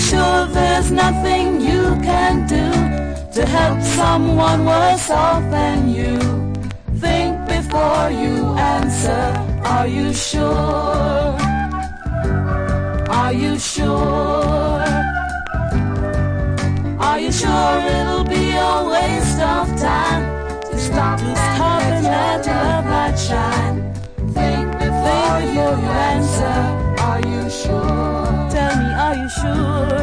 sure there's nothing you can do to help someone worse off than you? Think before you answer. Are you sure? Are you sure? Are you sure it'll be a waste of time to stop and let love light shine? Think before you answer. Are you sure? Tell me, are you sure?